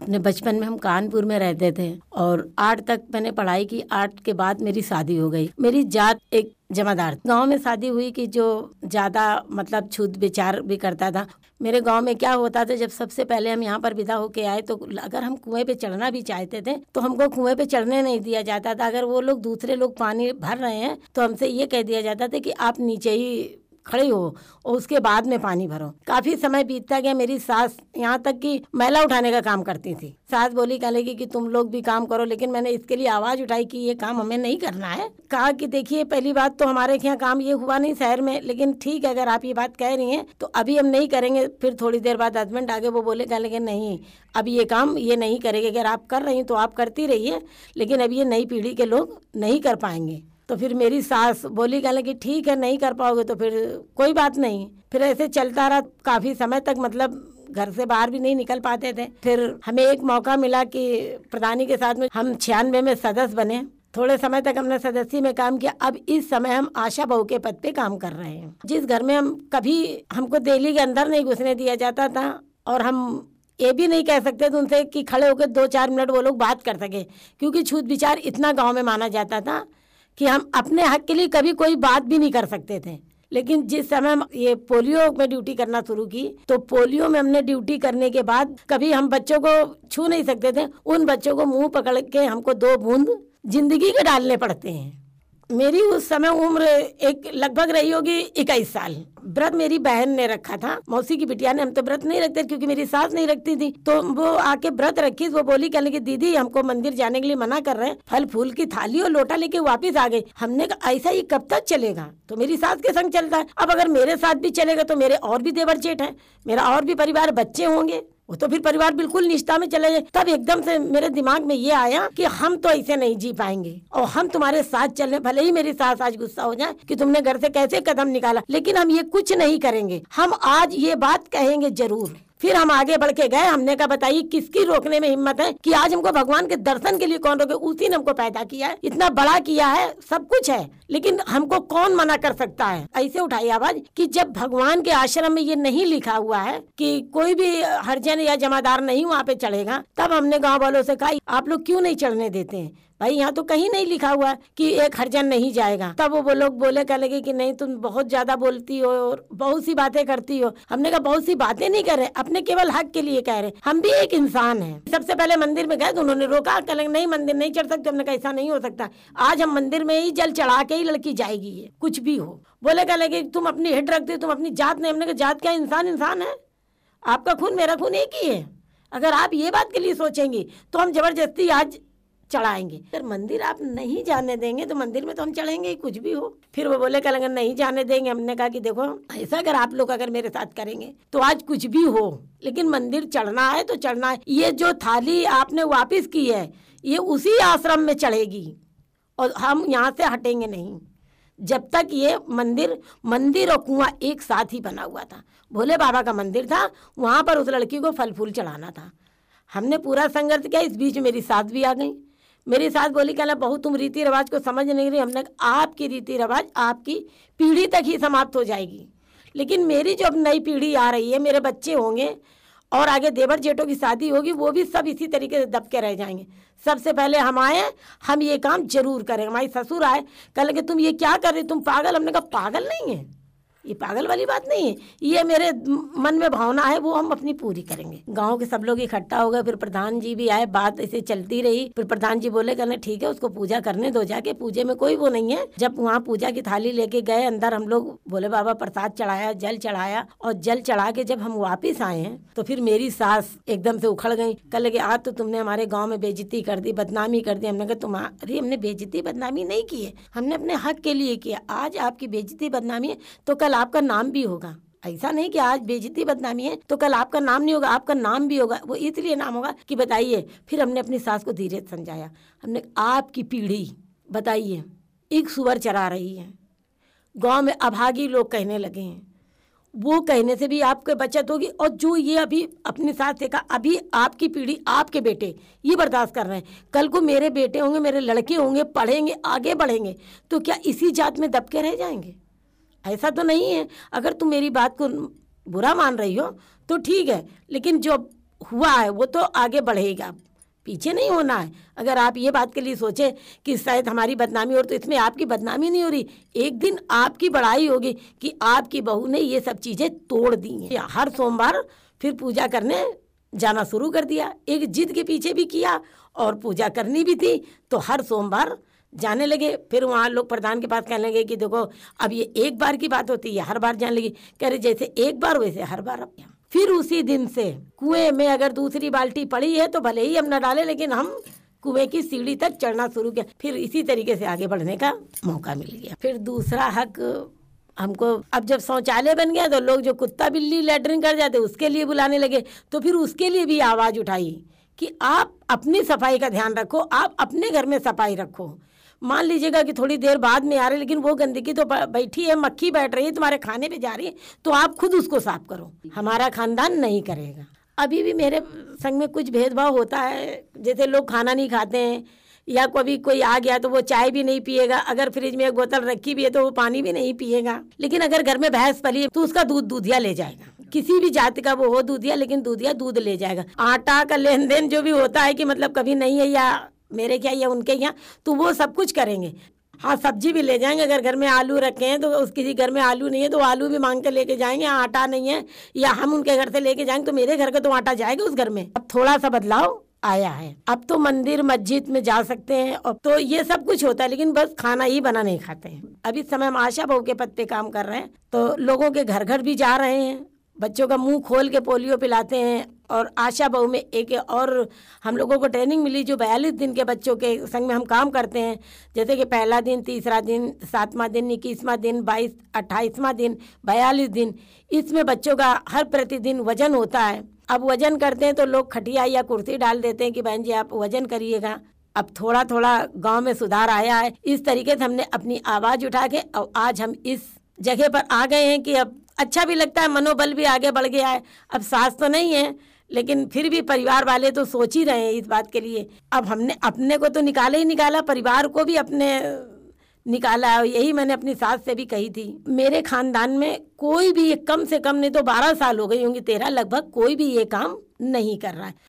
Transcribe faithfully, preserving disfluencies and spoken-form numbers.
अपने बचपन में हम कानपुर में रहते थे और आठ तक मैंने पढ़ाई की। आठ के बाद मेरी शादी हो गई। मेरी जात एक जमादार गांव में शादी हुई कि जो ज्यादा मतलब छूत विचार भी करता था। मेरे गांव में क्या होता था, जब सबसे पहले हम यहाँ पर विदा होके आए तो अगर हम कुएं पे चढ़ना भी चाहते थे तो हमको कुएं पे चढ़ने नहीं दिया जाता था। अगर वो लोग दूसरे लोग पानी भर रहे हैं तो हमसे ये कह दिया जाता था कि आप नीचे ही खड़े हो और उसके बाद में पानी भरो। काफी समय बीतता गया। मेरी सास यहाँ तक कि मैला उठाने का काम करती थी। सास बोली कह लगी कि तुम लोग भी काम करो, लेकिन मैंने इसके लिए आवाज उठाई कि ये काम हमें नहीं करना है। कहा कि देखिए पहली बात तो हमारे यहाँ काम ये हुआ नहीं शहर में, लेकिन ठीक है अगर आप ये बात कह रही हैं तो अभी हम नहीं करेंगे। फिर थोड़ी देर बाद हस्बैंड आगे वो बोले कह लगे नहीं अब ये काम ये नहीं करेंगे, अगर आप कर रही हैं तो आप करती रहिए, लेकिन अब ये नई पीढ़ी के लोग नहीं कर पाएंगे। तो फिर मेरी सास बोली कहने कि ठीक है नहीं कर पाओगे तो फिर कोई बात नहीं। फिर ऐसे चलता रहा काफ़ी समय तक, मतलब घर से बाहर भी नहीं निकल पाते थे। फिर हमें एक मौका मिला कि प्रधानी के साथ में हम छियानवे में सदस्य बने। थोड़े समय तक हमने सदस्य में काम किया। अब इस समय हम आशा बहू के पद पे काम कर रहे हैं। जिस घर में हम कभी हमको दिल्ली के अंदर नहीं घुसने दिया जाता था और हम ये भी नहीं कह सकते थे उनसे कि खड़े होकर दो चार मिनट वो लोग बात कर सके, क्योंकि छूत विचार इतना गाँव में माना जाता था कि हम अपने हक के लिए कभी कोई बात भी नहीं कर सकते थे। लेकिन जिस समय हम ये पोलियो में ड्यूटी करना शुरू की तो पोलियो में हमने ड्यूटी करने के बाद कभी हम बच्चों को छू नहीं सकते थे। उन बच्चों को मुंह पकड़ के हमको दो बूंद जिंदगी के डालने पड़ते हैं। मेरी उस समय उम्र एक लगभग रही होगी इक्कीस साल। व्रत मेरी बहन ने रखा था, मौसी की बिटिया ने। हम तो व्रत नहीं रखते क्योंकि मेरी सास नहीं रखती थी। तो वो आके व्रत रखी। वो बोली कहने की दीदी हमको मंदिर जाने के लिए मना कर रहे हैं, फल फूल की थाली और लोटा लेके वापस आ गई। हमने कहा ऐसा ये कब तक चलेगा? तो मेरी सास के संग चलता है। अब अगर मेरे साथ भी चलेगा तो मेरे और भी देवर जेठ है, मेरा और भी परिवार बच्चे होंगे, वो तो फिर परिवार बिल्कुल निष्ठा में चले जाए। तब एकदम से मेरे दिमाग में ये आया कि हम तो ऐसे नहीं जी पाएंगे और हम तुम्हारे साथ चलने। भले ही मेरी सास आज गुस्सा हो जाए कि तुमने घर से कैसे कदम निकाला, लेकिन हम ये कुछ नहीं करेंगे। हम आज ये बात कहेंगे जरूर। फिर हम आगे बढ़ के गए। हमने कहा बताइए किसकी रोकने में हिम्मत है कि आज हमको भगवान के दर्शन के लिए कौन रोके? उसी ने हमको पैदा किया है, इतना बड़ा किया है, सब कुछ है, लेकिन हमको कौन मना कर सकता है? ऐसे उठाई आवाज कि जब भगवान के आश्रम में ये नहीं लिखा हुआ है कि कोई भी हरिजन या जमादार नहीं वहाँ पे चढ़ेगा, तब हमने गाँव वालों से कहा आप लोग क्यों नहीं चढ़ने देते हैं? भाई यहाँ तो कहीं नहीं लिखा हुआ कि एक हरिजन नहीं जाएगा। तब वो लोग बोले कह लगे कि नहीं तुम बहुत ज्यादा बोलती हो और बहुत सी बातें करती हो। हमने कहा बहुत सी बातें नहीं कर रहे, अपने केवल हक के लिए कह रहे, हम भी एक इंसान हैं। सबसे पहले मंदिर में गए तो उन्होंने रोका, कह लगे नहीं मंदिर नहीं चढ़ सकते। हमने कहा ऐसा नहीं हो सकता, आज हम मंदिर में ही जल चढ़ा के ही लड़की जाएगी, ये कुछ भी हो। बोले कह लगे तुम अपनी हिट रखते, तुम अपनी जात नहीं। हमने कहा जात क्या, इंसान इंसान है, आपका खून मेरा खून एक ही है। अगर आप ये बात के लिए सोचेंगी तो हम जबरदस्ती आज चढ़ाएंगे। अगर मंदिर आप नहीं जाने देंगे तो मंदिर में तो हम चढ़ेंगे ही, कुछ भी हो। फिर वो बोले कल अगर नहीं जाने देंगे। हमने कहा कि देखो ऐसा अगर आप लोग अगर मेरे साथ करेंगे तो आज कुछ भी हो, लेकिन मंदिर चढ़ना है तो चढ़ना है। ये जो थाली आपने वापस की है ये उसी आश्रम में चढ़ेगी और हम यहाँ से हटेंगे नहीं जब तक ये मंदिर मंदिर और कुआं एक साथ ही बना हुआ था। भोले बाबा का मंदिर था, वहाँ पर उस लड़की को फल फूल चढ़ाना था। हमने पूरा संघर्ष किया। इस बीच मेरी सास भी आ गई। मेरी सास बोली कहना बहुत तुम रीति रिवाज को समझ नहीं रही। हमने आपकी रीति रिवाज आपकी पीढ़ी तक ही समाप्त हो जाएगी, लेकिन मेरी जो अब नई पीढ़ी आ रही है, मेरे बच्चे होंगे और आगे देवर जेठों की शादी होगी, वो भी सब इसी तरीके से दब के रह जाएंगे। सबसे पहले हम आए, हम ये काम जरूर करें। हमारे ससुर आए, कह लगे तुम ये क्या कर रही, तुम पागल। हमने कहा पागल नहीं है, ये पागल वाली बात नहीं है, ये मेरे मन में भावना है, वो हम अपनी पूरी करेंगे। गांव के सब लोग इकट्ठा हो गए। फिर प्रधान जी भी आए, बात ऐसे चलती रही। फिर प्रधान जी बोले कहने ठीक है उसको पूजा करने दो, जाके पूजे में कोई वो नहीं है। जब वहाँ पूजा की थाली लेके गए अंदर, हम लोग भोले बाबा प्रसाद चढ़ाया, जल चढ़ाया और जल चढ़ा के जब हम वापिस आए हैं तो फिर मेरी सास एकदम से उखड़ गई। कह लगे आज तो तुमने हमारे गाँव में बेइज्जती कर दी, बदनामी कर दी। हमने कहा तुम्हारी हमने बेइज्जती बदनामी नहीं की है, हमने अपने हक के लिए किया। आज आपकी बेइज्जती बदनामी है तो कल आपका नाम भी होगा। ऐसा नहीं कि आज बेइज्जती बदनामी है तो कल आपका नाम नहीं होगा, आपका नाम भी होगा। वो इसलिए नाम होगा कि बताइए। फिर हमने अपनी सास को धीरे समझाया। हमने आपकी पीढ़ी बताइए एक सुअर चरा रही है, गांव में अभागी लोग कहने लगे हैं, वो कहने से भी आपके बचत होगी। और जो ये अभी अपनी सास से कहा, अभी आपकी पीढ़ी आपके बेटे ये बर्दाश्त कर रहे हैं, कल को मेरे बेटे होंगे, मेरे लड़के होंगे, पढ़ेंगे, आगे बढ़ेंगे, तो क्या इसी जात में दबके रह जाएंगे? ऐसा तो नहीं है। अगर तुम मेरी बात को बुरा मान रही हो तो ठीक है, लेकिन जो हुआ है वो तो आगे बढ़ेगा, पीछे नहीं होना है। अगर आप ये बात के लिए सोचे कि शायद हमारी बदनामी हो, तो इसमें आपकी बदनामी नहीं हो रही, एक दिन आपकी बड़ाई होगी कि आपकी बहू ने ये सब चीज़ें तोड़ दी हैं। हर सोमवार फिर पूजा करने जाना शुरू कर दिया, एक जिद के पीछे भी किया और पूजा करनी भी थी तो हर सोमवार जाने लगे। फिर वहाँ लोग प्रधान के पास कहने लगे कि देखो अब ये एक बार की बात होती है, हर बार जाने लगी। कह रहे जैसे एक बार वैसे हर बार। अब फिर उसी दिन से कुएं में अगर दूसरी बाल्टी पड़ी है तो भले ही हम न डालें, लेकिन हम कुएं की सीढ़ी तक चढ़ना शुरू किया। फिर इसी तरीके से आगे बढ़ने का मौका मिल गया। फिर दूसरा हक हमको, अब जब शौचालय बन गया तो लोग जो कुत्ता बिल्ली लैट्रिन कर जाते उसके लिए बुलाने लगे, तो फिर उसके लिए भी आवाज़ उठाई कि आप अपनी सफाई का ध्यान रखो, आप अपने घर में सफाई रखो। मान लीजिएगा कि थोड़ी देर बाद में आ रहे, लेकिन वो गंदगी तो बैठी है, मक्खी बैठ रही है, तुम्हारे खाने पे जा रही है, तो आप खुद उसको साफ करो। हमारा खानदान नहीं करेगा। अभी भी मेरे संग में कुछ भेदभाव होता है, जैसे लोग खाना नहीं खाते हैं या कभी कोई आ गया तो वो चाय भी नहीं पिएगा, अगर फ्रिज में एक बोतल रखी भी है तो वो पानी भी नहीं पिएगा। लेकिन अगर घर में भैंस पली है तो उसका दूध दूधिया ले जाएगा, किसी भी जाति का वो हो दूधिया, लेकिन दूधिया दूध ले जाएगा। आटा का लेन देन जो भी होता है कि मतलब कभी नहीं है या मेरे क्या या उनके यहाँ, तो वो सब कुछ करेंगे। हाँ, सब्जी भी ले जाएंगे, अगर घर में आलू रखे हैं तो उस किसी घर में आलू नहीं है तो आलू भी मांग के लेके जाएंगे। आटा नहीं है या हम उनके घर से लेके जाएंगे तो मेरे घर का तो आटा जाएगा उस घर में। अब थोड़ा सा बदलाव आया है, अब तो मंदिर मस्जिद में जा सकते हैं और तो ये सब कुछ होता है, लेकिन बस खाना ही बना नहीं खाते हैं। अभी समय हम आशा बहू के पद पे काम कर रहे हैं, तो लोगों के घर घर भी जा रहे हैं, बच्चों का मुंह खोल के पोलियो पिलाते हैं। और आशा बहू में एक और हम लोगों को ट्रेनिंग मिली, जो बयालीस दिन के बच्चों के संग में हम काम करते हैं, जैसे कि पहला दिन, तीसरा दिन, सातवां दिन, इक्कीसवां दिन, बाईस अट्ठाईसवां दिन, बयालीस दिन, इसमें बच्चों का हर प्रतिदिन वजन होता है। अब वजन करते हैं तो लोग खटिया या कुर्सी डाल देते हैं कि बहन जी आप वजन करिएगा। अब थोड़ा थोड़ा गांव में सुधार आया है। इस तरीके से हमने अपनी आवाज़ उठा के और आज हम इस जगह पर आ गए हैं कि अब अच्छा भी लगता है, मनोबल भी आगे बढ़ गया है। अब सास तो नहीं है, लेकिन फिर भी परिवार वाले तो सोच ही रहे हैं इस बात के लिए। अब हमने अपने को तो निकाला ही निकाला, परिवार को भी अपने निकाला है। यही मैंने अपनी सास से भी कही थी। मेरे खानदान में कोई भी, कम से कम नहीं तो बारह साल हो गई होंगी, तेरह लगभग, कोई भी ये काम नहीं कर रहा है।